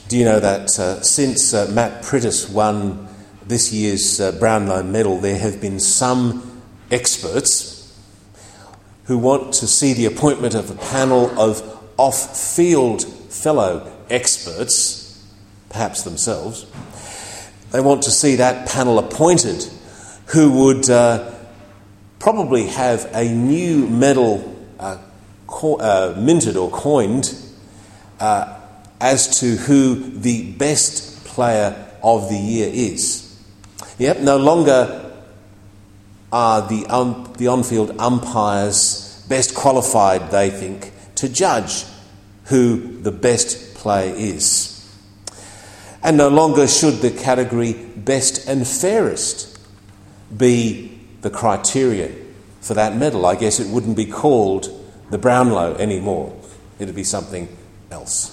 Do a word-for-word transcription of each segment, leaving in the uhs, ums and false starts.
Do you know that uh, since uh, Matt Prittis won this year's uh, Brownlow medal, there have been some experts who want to see the appointment of a panel of off-field fellow experts, perhaps themselves. They want to see that panel appointed who would uh, probably have a new medal uh, co- uh, minted or coined uh, as to who the best player of the year is. Yep, no longer are the, um, the on-field umpires best qualified, they think, to judge who the best player is. And no longer should the category best and fairest be the criterion for that medal. I guess it wouldn't be called the Brownlow anymore. It would be something else.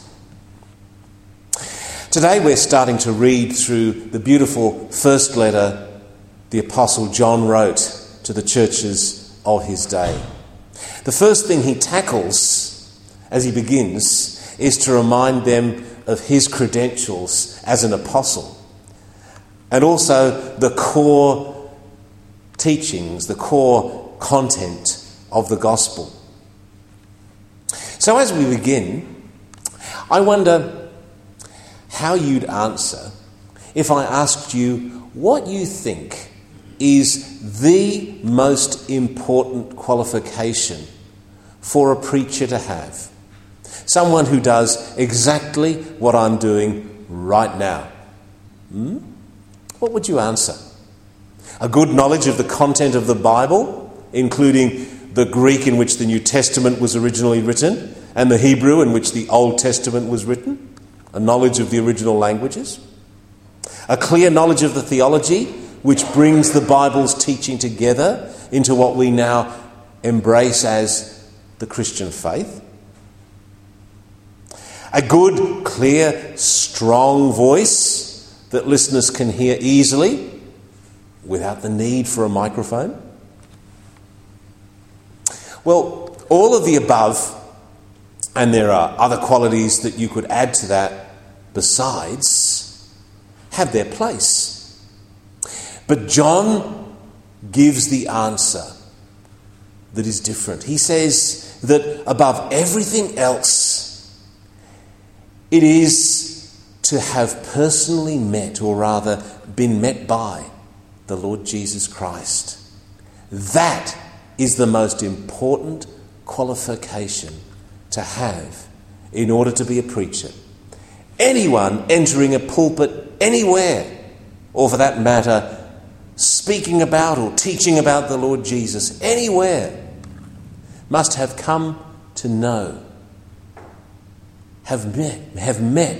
Today we're starting to read through the beautiful first letter the Apostle John wrote to the churches of his day. The first thing he tackles as he begins is to remind them of his credentials as an apostle, and also the core teachings, the core content of the gospel. So as we begin, I wonder how you'd answer if I asked you what you think is the most important qualification for a preacher to have. Someone who does exactly what I'm doing right now. Hmm? What would you answer? A good knowledge of the content of the Bible, including the Greek in which the New Testament was originally written and the Hebrew in which the Old Testament was written? A knowledge of the original languages? A clear knowledge of the theology, which brings the Bible's teaching together into what we now embrace as the Christian faith? A good, clear, strong voice that listeners can hear easily without the need for a microphone? Well, all of the above, and there are other qualities that you could add to that besides, have their place. But John gives the answer that is different. He says that above everything else, it is to have personally met, or rather been met by, the Lord Jesus Christ. That is the most important qualification to have in order to be a preacher. Anyone entering a pulpit anywhere, or for that matter, speaking about or teaching about the Lord Jesus anywhere, must have come to know, have met, have met,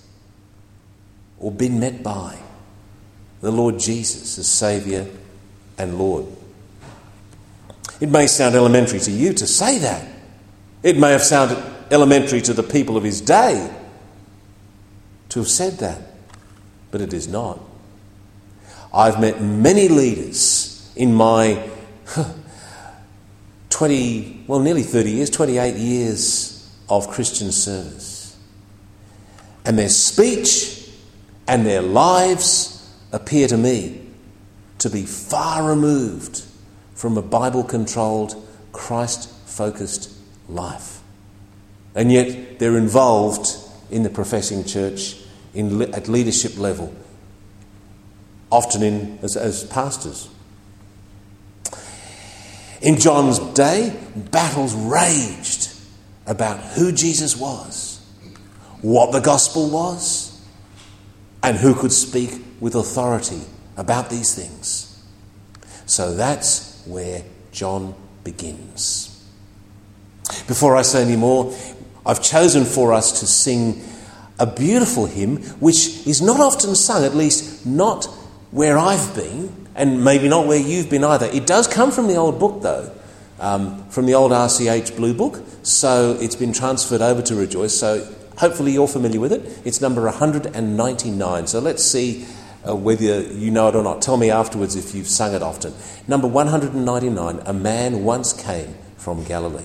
or been met by the Lord Jesus as Saviour and Lord. It may sound elementary to you to say that. It may have sounded elementary to the people of his day to have said that, but it is not. I've met many leaders in my twenty, well, nearly thirty years, twenty-eight years of Christian service, and their speech and their lives appear to me to be far removed from a Bible-controlled, Christ-focused life. And yet they're involved in the professing church in, at leadership level, often in as, as pastors. In John's day, battles raged about who Jesus was, what the gospel was, and who could speak with authority about these things. So that's where John begins. Before I say any more, I've chosen for us to sing a beautiful hymn which is not often sung, at least not where I've been, and maybe not where you've been either. It does come from the old book, though, um, from the old R C H Blue Book, so it's been transferred over to Rejoice, so hopefully you're familiar with it. It's number one hundred ninety-nine, so let's see uh, whether you know it or not. Tell me afterwards if you've sung it often. Number one hundred ninety-nine, A Man Once Came from Galilee.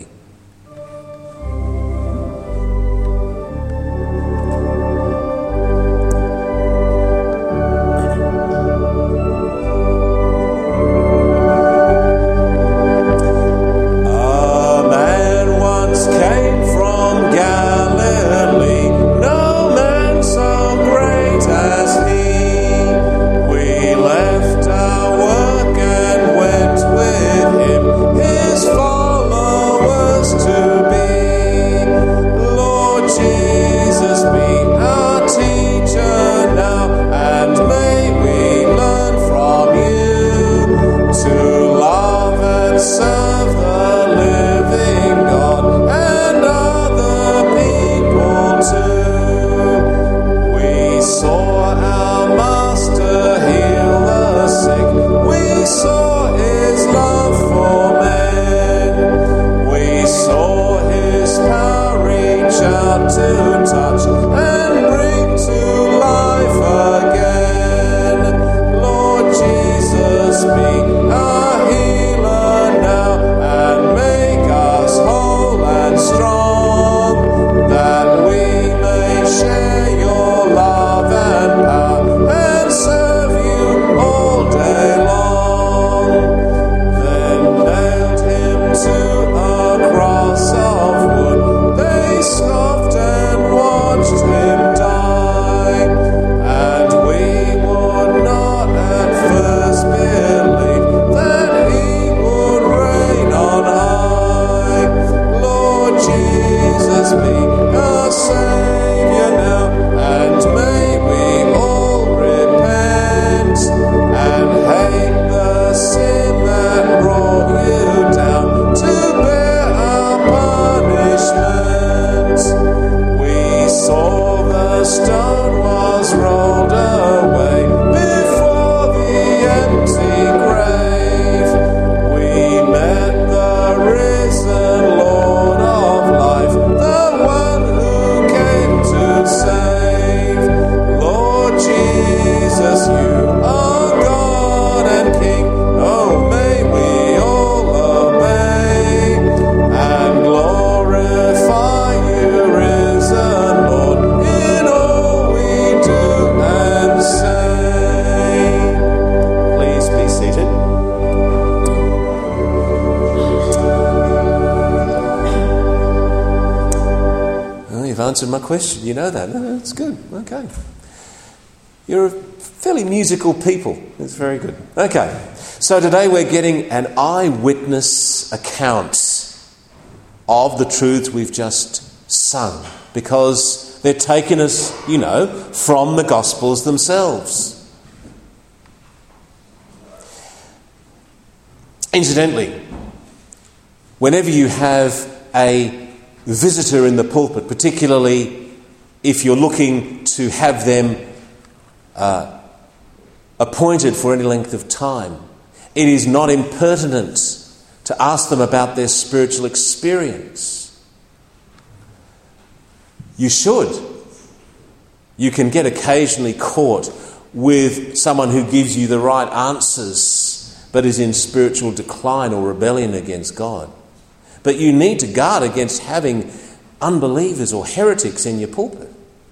you've answered my question. You know that. No, that's good. Okay. You're a fairly musical people. It's very good. Okay. So today we're getting an eyewitness account of the truths we've just sung, because they're taken as, you know, from the Gospels themselves. Incidentally, whenever you have a visitor in the pulpit, particularly if you're looking to have them uh, appointed for any length of time, it is not impertinent to ask them about their spiritual experience. You should. You can get occasionally caught with someone who gives you the right answers but is in spiritual decline or rebellion against God. But you need to guard against having unbelievers or heretics in your pulpit.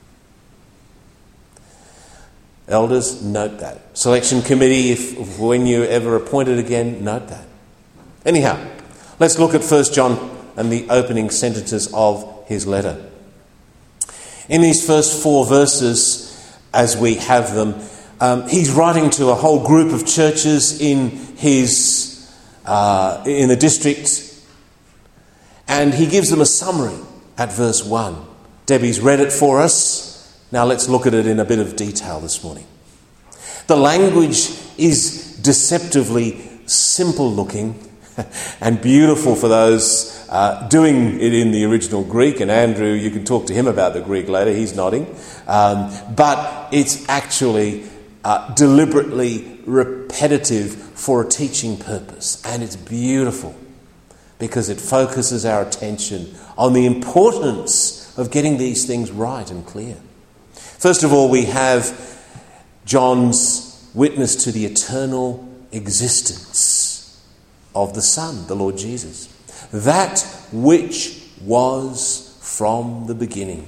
Elders, note that. Selection committee, if when you're ever appointed again, note that. Anyhow, let's look at First John and the opening sentences of his letter. In these first four verses, as we have them, um, he's writing to a whole group of churches in his uh, in the district, and he gives them a summary at verse one. Debbie's read it for us. Now let's look at it in a bit of detail this morning. The language is deceptively simple looking and beautiful for those uh, doing it in the original Greek. And Andrew, you can talk to him about the Greek later, he's nodding. Um, but it's actually uh, deliberately repetitive for a teaching purpose. And it's beautiful because it focuses our attention on the importance of getting these things right and clear. First of all, we have John's witness to the eternal existence of the Son, the Lord Jesus. That which was from the beginning.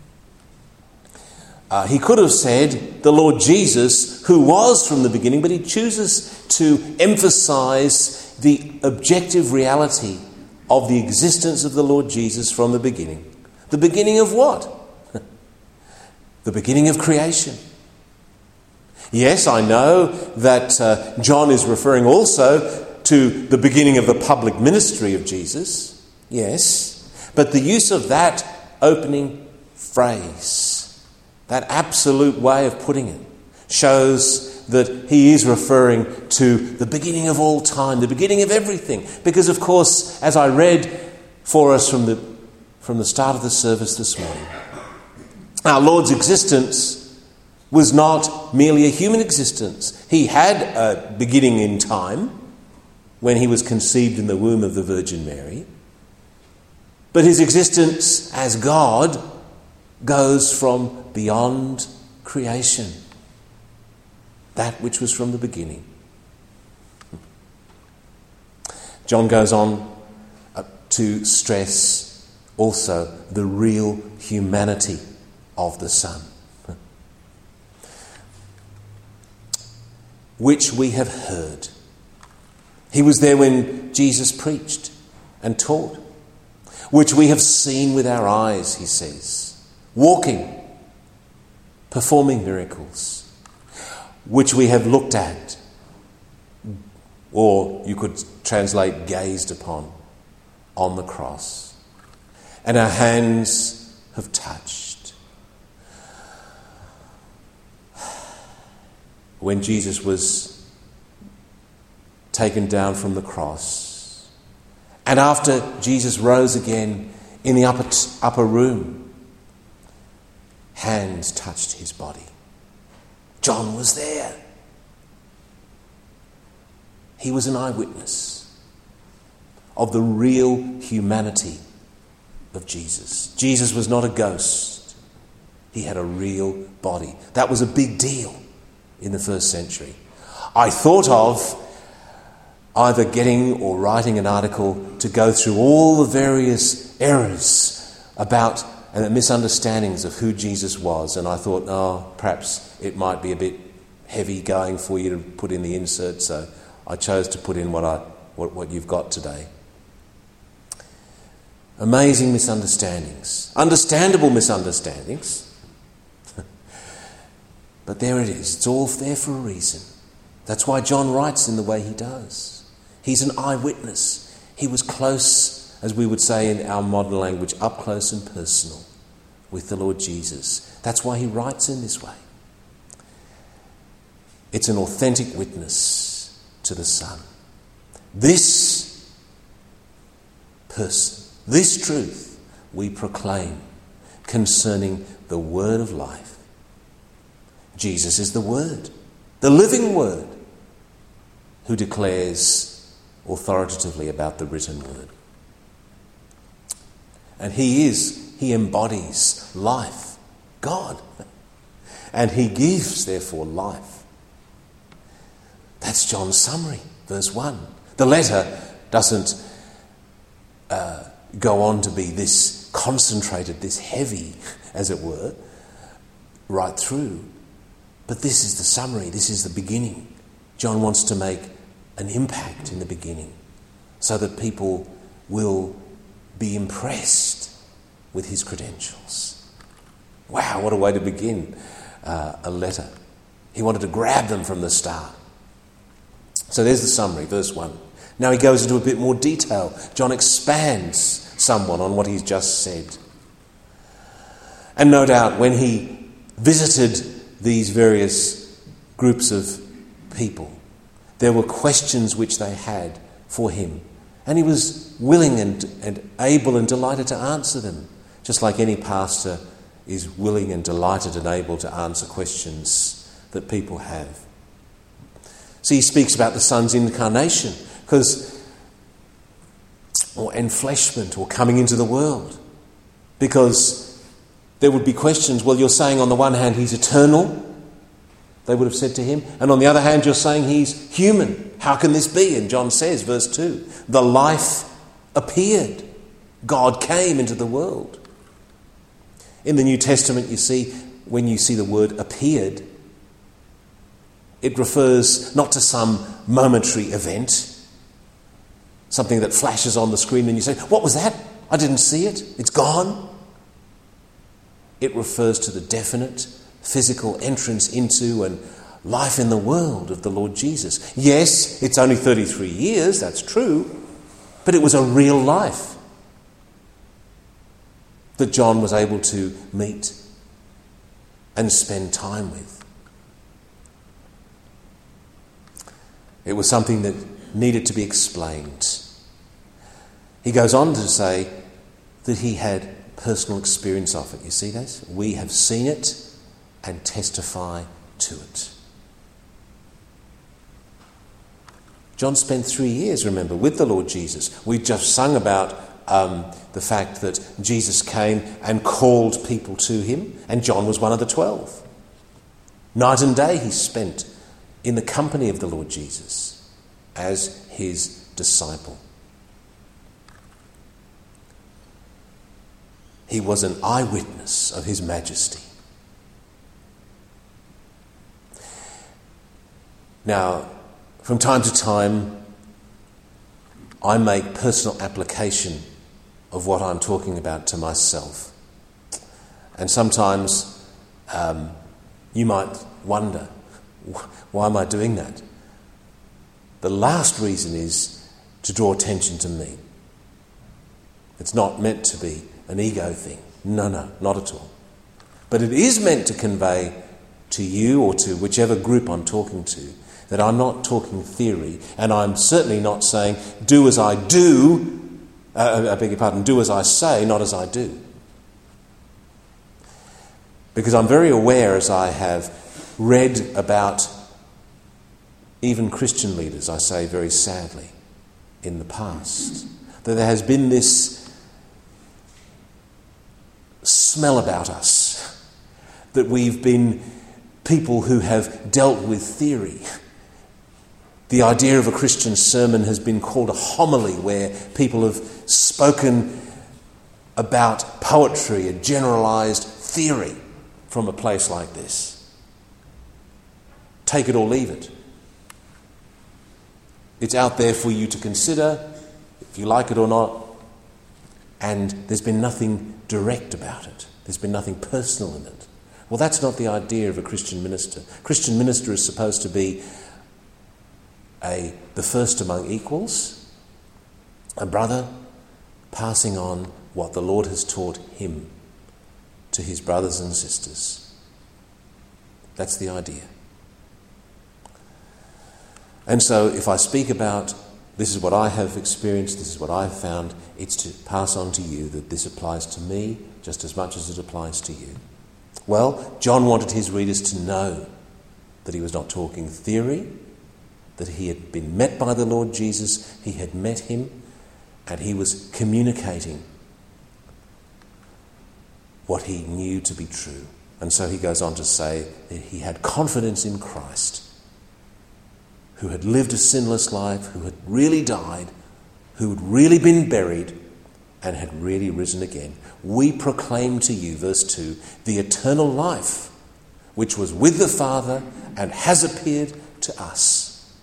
Uh, he could have said the Lord Jesus, who was from the beginning, but he chooses to emphasize the objective reality of the existence of the Lord Jesus from the beginning. The beginning of what? The beginning of creation. Yes, I know that uh, John is referring also to the beginning of the public ministry of Jesus. Yes. But the use of that opening phrase, that absolute way of putting it, shows that he is referring to the beginning of all time, the beginning of everything. Because, of course, as I read for us from the, from the start of the service this morning, our Lord's existence was not merely a human existence. He had a beginning in time when he was conceived in the womb of the Virgin Mary. But his existence as God goes from beyond creation, that which was from the beginning. John goes on to stress also the real humanity of the Son, which we have heard. He was there when Jesus preached and taught, which we have seen with our eyes, he says, walking, performing miracles, which we have looked at, or you could translate gazed upon, on the cross, and our hands have touched. When Jesus was taken down from the cross, and after Jesus rose again in the upper, upper room, hands touched his body. John was there. He was an eyewitness of the real humanity of Jesus. Jesus was not a ghost. He had a real body. That was a big deal in the first century. I thought of either getting or writing an article to go through all the various errors about and the misunderstandings of who Jesus was, and I thought, oh, perhaps it might be a bit heavy going for you to put in the insert, so I chose to put in what I what, what you've got today. Amazing misunderstandings. Understandable misunderstandings. But there it is. It's all there for a reason. That's why John writes in the way he does. He's an eyewitness. He was close, as we would say in our modern language, up close and personal with the Lord Jesus. That's why he writes in this way. It's an authentic witness to the Son. This person, this truth we proclaim concerning the word of life. Jesus is the Word, the living Word, who declares authoritatively about the written word. And he is, he embodies life, God. And he gives, therefore, life. That's John's summary, verse one. The letter doesn't uh, go on to be this concentrated, this heavy, as it were, right through. But this is the summary, this is the beginning. John wants to make an impact in the beginning so that people will be impressed with his credentials. Wow, what a way to begin uh, a letter. He wanted to grab them from the start. So there's the summary, verse one. Now he goes into a bit more detail. John expands somewhat on what he's just said. And no doubt when he visited these various groups of people, there were questions which they had for him. And he was willing and, and able and delighted to answer them, just like any pastor is willing and delighted and able to answer questions that people have. So he speaks about the Son's incarnation, because, or enfleshment, or coming into the world, because there would be questions. Well, you're saying on the one hand he's eternal, they would have said to him, and on the other hand you're saying he's human. How can this be? And John says, verse two, the life appeared. God came into the world. In the New Testament, you see, when you see the word appeared, it refers not to some momentary event, something that flashes on the screen and you say, what was that? I didn't see it. It's gone. It refers to the definite physical entrance into and life in the world of the Lord Jesus. Yes, it's only thirty-three years, that's true, but it was a real life that John was able to meet and spend time with. It was something that needed to be explained. He goes on to say that he had personal experience of it. You see that? We have seen it and testify to it. John spent three years, remember, with the Lord Jesus. We just sung about um, the fact that Jesus came and called people to him, and John was one of the twelve. Night and day he spent in the company of the Lord Jesus as his disciple. He was an eyewitness of his majesty. Now, from time to time, I make personal application of what I'm talking about to myself. And sometimes um, you might wonder, why am I doing that? The last reason is to draw attention to me. It's not meant to be an ego thing. No, no, not at all. But it is meant to convey to you or to whichever group I'm talking to that I'm not talking theory, and I'm certainly not saying do as I do, uh, I beg your pardon, do as I say, not as I do. Because I'm very aware, as I have read about even Christian leaders, I say very sadly, in the past, that there has been this smell about us, that we've been people who have dealt with theory. The idea of a Christian sermon has been called a homily, where people have spoken about poetry, a generalised theory from a place like this. Take it or leave it. It's out there for you to consider, if you like it or not. and there's been nothing direct about it. There's been nothing personal in it. Well, that's not the idea of a Christian minister. Christian minister is supposed to be a the first among equals, a brother passing on what the Lord has taught him to his brothers and sisters. That's the idea. And so if I speak about this is what I have experienced, this is what I've found, it's to pass on to you that this applies to me just as much as it applies to you. Well, John wanted his readers to know that he was not talking theory, that he had been met by the Lord Jesus, he had met him, and he was communicating what he knew to be true. And so he goes on to say that he had confidence in Christ, who had lived a sinless life, who had really died, who had really been buried, and had really risen again. We proclaim to you, verse two, the eternal life, which was with the Father and has appeared to us.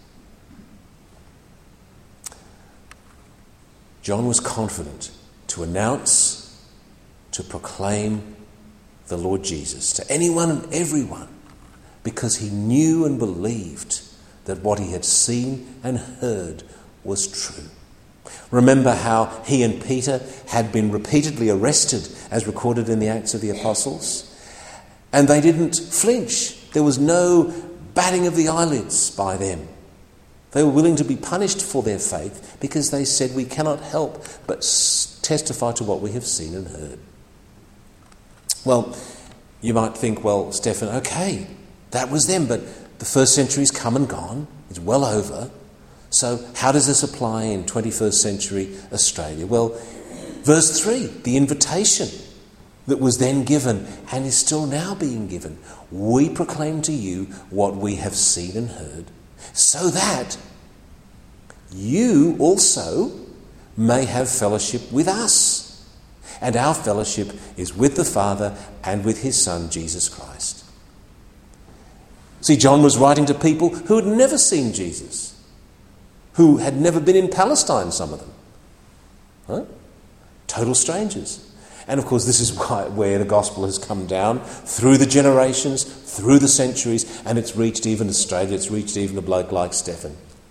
John was confident to announce, to proclaim the Lord Jesus to anyone and everyone, because he knew and believed that what he had seen and heard was true. Remember how he and Peter had been repeatedly arrested, as recorded in the Acts of the Apostles, and they didn't flinch. There was no batting of the eyelids by them. They were willing to be punished for their faith because they said, we cannot help but testify to what we have seen and heard. Well, you might think, well, Stephen, okay, that was them, but the first century's come and gone. It's well over. So how does this apply in twenty-first century Australia? Well, verse three, the invitation that was then given and is still now being given. We proclaim to you what we have seen and heard, so that you also may have fellowship with us. And our fellowship is with the Father and with his Son, Jesus Christ. See, John was writing to people who had never seen Jesus, who had never been in Palestine, some of them. Huh? Total strangers. And of course, this is why, where the gospel has come down through the generations, through the centuries, and it's reached even Australia, it's reached even a bloke like Stephen.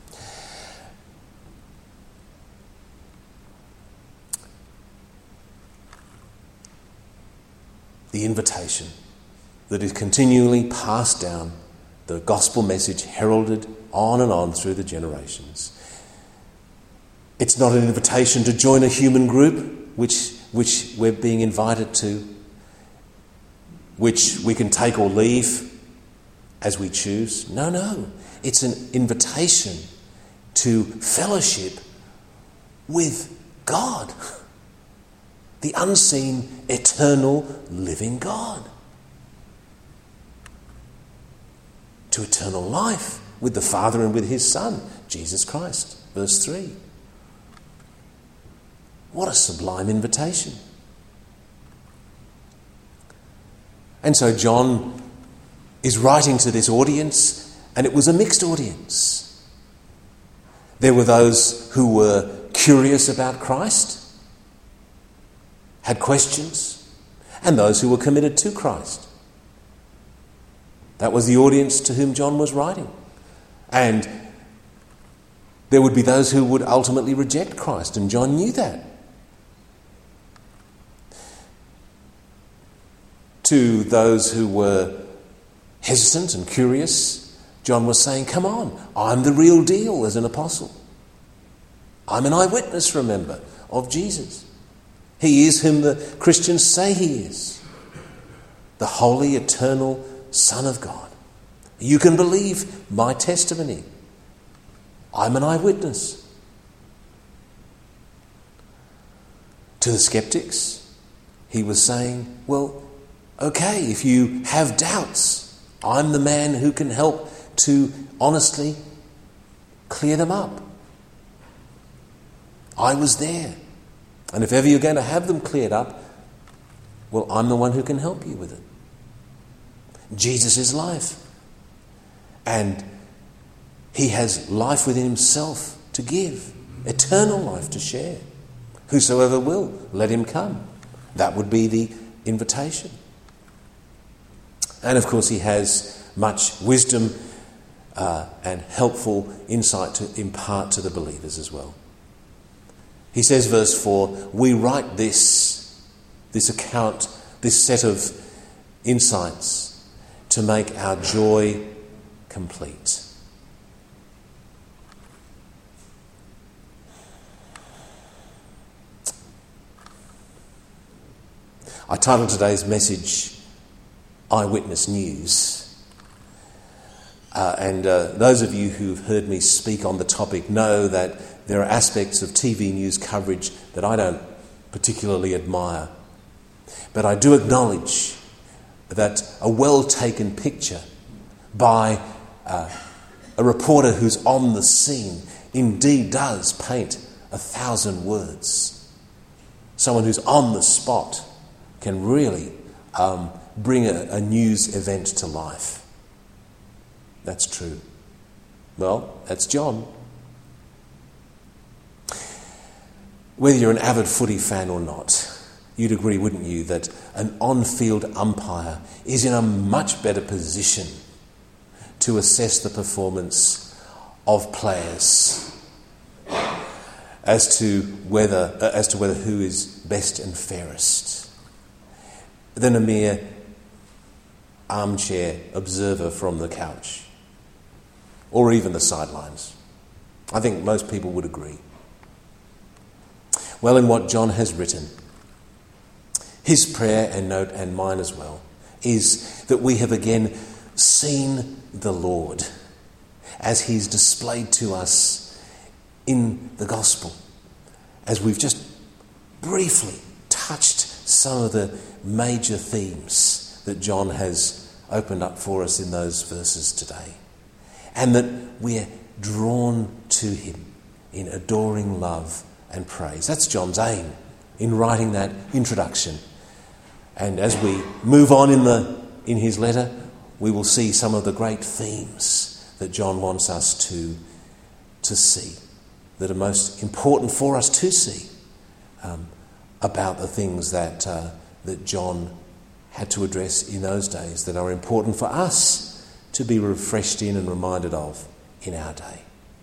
The invitation that is continually passed down, the gospel message heralded on and on through the generations. It's not an invitation to join a human group, which which we're being invited to, which we can take or leave as we choose. No, no. It's an invitation to fellowship with God, the unseen, eternal, living God. To eternal life with the Father and with his Son, Jesus Christ. Verse three. What a sublime invitation. And so John is writing to this audience, and it was a mixed audience. There were those who were curious about Christ, had questions, and those who were committed to Christ. That was the audience to whom John was writing. And there would be those who would ultimately reject Christ, and John knew that. To those who were hesitant and curious, John was saying, come on, I'm the real deal as an apostle. I'm an eyewitness, remember, of Jesus. He is whom the Christians say he is, the holy, eternal Son of God. You can believe my testimony. I'm an eyewitness. To the skeptics, he was saying, well, okay, if you have doubts, I'm the man who can help to honestly clear them up. I was there. And if ever you're going to have them cleared up, well, I'm the one who can help you with it. Jesus is life. And he has life within himself to give, eternal life to share. Whosoever will, let him come. That would be the invitation. And of course he has much wisdom uh, and helpful insight to impart to the believers as well. He says, verse four, we write this, this account, this set of insights to make our joy complete. I titled today's message, Eyewitness News. Uh, and uh, those of you who've heard me speak on the topic know that there are aspects of T V news coverage that I don't particularly admire. But I do acknowledge that a well-taken picture by uh, a reporter who's on the scene indeed does paint a thousand words. Someone who's on the spot can really um, bring a, a news event to life. That's true. Well, that's John. Whether you're an avid footy fan or not, you'd agree, wouldn't you, that an on-field umpire is in a much better position to assess the performance of players as to whether uh, as to whether who is best and fairest than a mere armchair observer from the couch or even the sidelines. I think most people would agree. Well, in what John has written, his prayer and note, and mine as well, is that we have again seen the Lord as he's displayed to us in the gospel, as we've just briefly touched some of the major themes that John has opened up for us in those verses today, and that we're drawn to him in adoring love and praise. That's John's aim in writing that introduction. And as we move on in the in his letter, we will see some of the great themes that John wants us to, to see, that are most important for us to see um, about the things that uh, that John had to address in those days that are important for us to be refreshed in and reminded of in our day.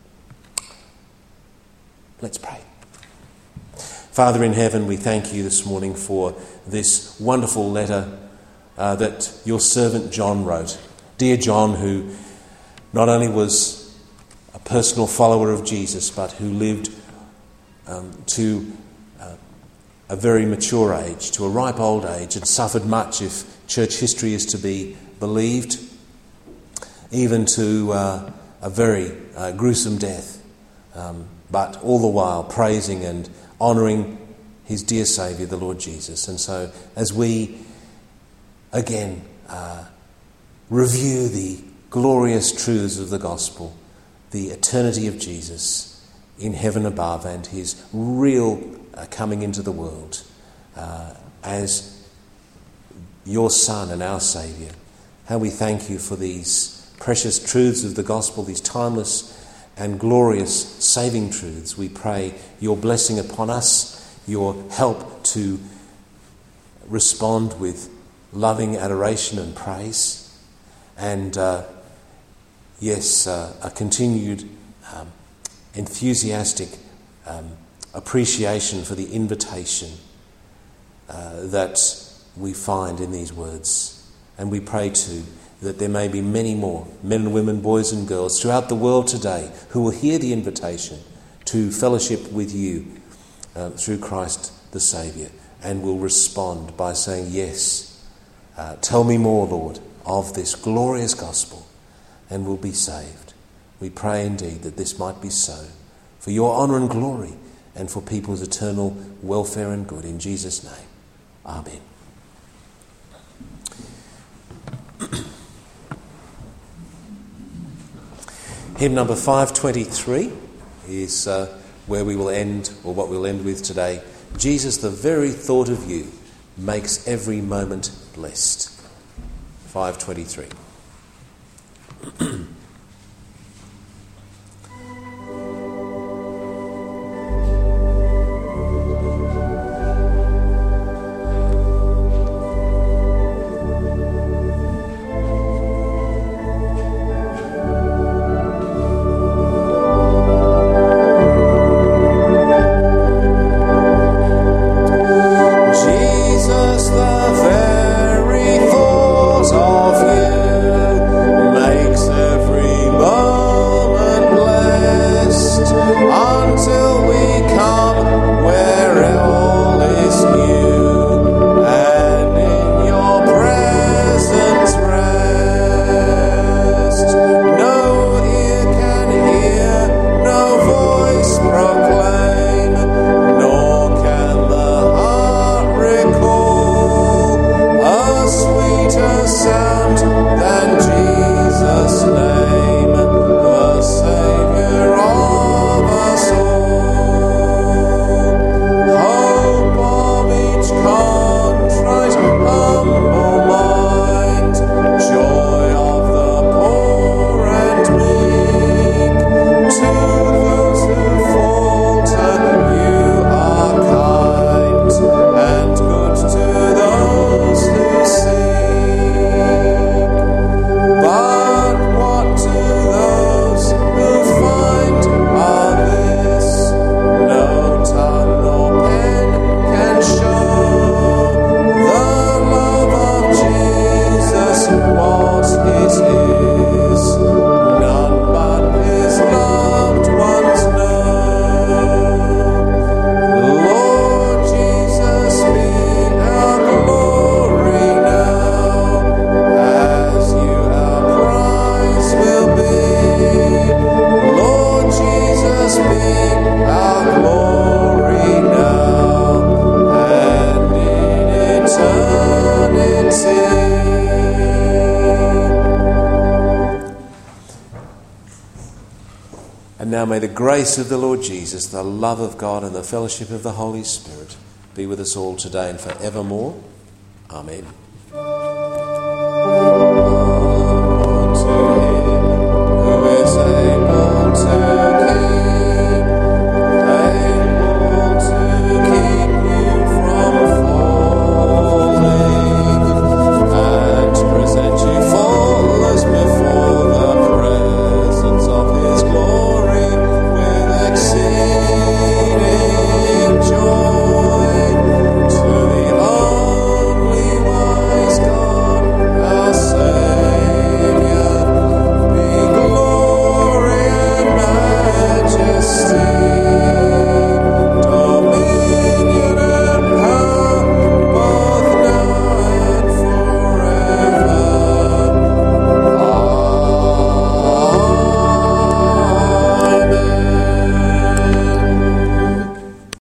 Let's pray. Father in heaven, we thank you this morning for this wonderful letter uh, that your servant John wrote. Dear John, who not only was a personal follower of Jesus, but who lived um, to uh, a very mature age, to a ripe old age, and suffered much, if church history is to be believed, even to uh, a very uh, gruesome death, um, but all the while praising and honouring his dear Saviour, the Lord Jesus. And so as we again uh, review the glorious truths of the gospel, the eternity of Jesus in heaven above and his real uh, coming into the world uh, as your Son and our Saviour, how we thank you for these precious truths of the gospel, these timeless and glorious saving truths. We pray your blessing upon us, your help to respond with loving adoration and praise, and uh, yes, uh, a continued um, enthusiastic um, appreciation for the invitation uh, that we find in these words. And we pray too that there may be many more men and women, boys and girls throughout the world today who will hear the invitation to fellowship with you uh, through Christ the Saviour, and will respond by saying, yes, uh, tell me more, Lord, of this glorious gospel, and will be saved. We pray indeed that this might be so, for your honour and glory, and for people's eternal welfare and good. In Jesus' name, amen. Hymn number five twenty-three is uh, where we will end, or what we'll end with today. Jesus, the very thought of you makes every moment blessed. five twenty-three. of you makes every moment blessed, until we come where all is new, and in your presence rest. No ear can hear, no voice proclaim, nor can the heart recall a sweeter sound than Jesus' name, the Saviour of us all. Hope of each contrite, humble mind, joy of the poor and meek. To those who falter, you are kind, and good to those who seek. But what to those who find are this? No tongue nor pen can show the love of Jesus, what it is. None but his loved ones know. Lord Jesus, be our glory now, as you our prize will be. Lord Jesus, be our glory now, and in eternity. And now may the grace of the Lord Jesus, the love of God, and the fellowship of the Holy Spirit be with us all today and forevermore. Amen.